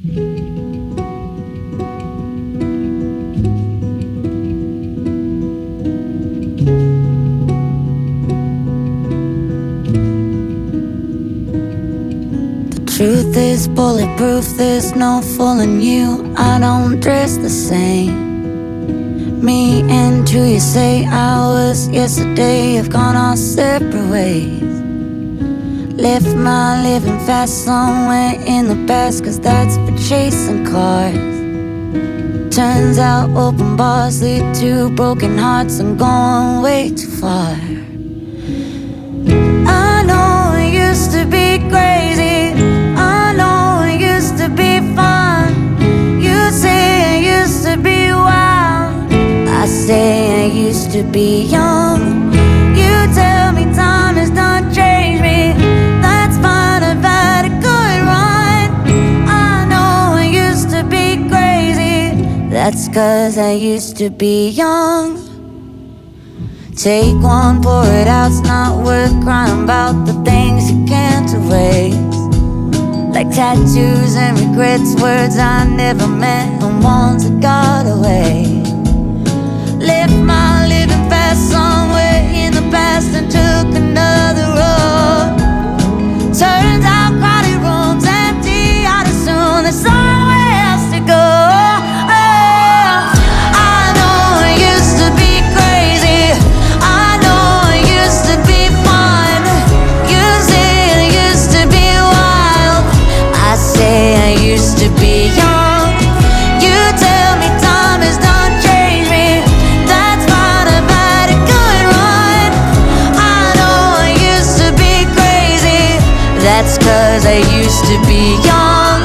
Truth is bulletproof, there's no fooling you. I don't dress the same. Me and who you say I was yesterday have gone our separate ways. Left my living fast somewhere in the past, 'cause that's for chasing cars. Turns out open bars lead to broken hearts. I'm going way too far. I know it used to be crazy, I know it used to be fun. You say I used to be wild, I say I used to be young. You tell me time has not changed me, that's fine, I've had a good run. I know I used to be crazy, that's 'cause I used to be young. Take one, pour it out, it's not worth crying about the things you can't erase. Like tattoos and regrets, words I never meant and ones that got away. Left my living fast somewhere in the past and took another road. Turns out crowded rooms empty out as soon, there's somewhere else to go. I know it used to be crazy, I know it used to be fun. You say it used to be wild, I say I used to be young. You tell me time has not changed me, that's fine, I've had a good run. I know I used to be crazy, that's 'cause I used to be young.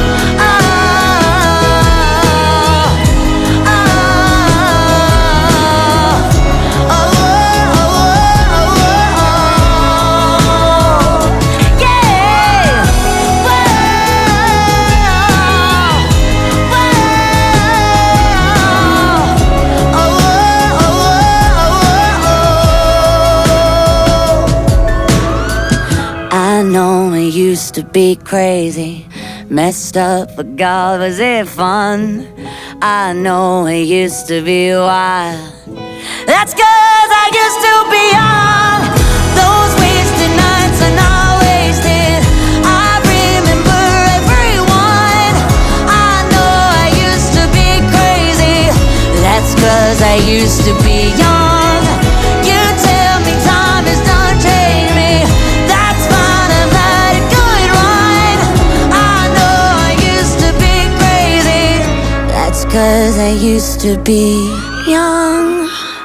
I know it used to be crazy, messed up, but God, was it fun? I know it used to be wild, that's 'cause I used to be young. Those wasted nights are not wasted, I remember everyone. I know I used to be crazy, that's 'cause I used to be young. You tell me time has done changed me, that's fine, I've had a good run. I know I used to be crazy, that's 'cause I used to be young.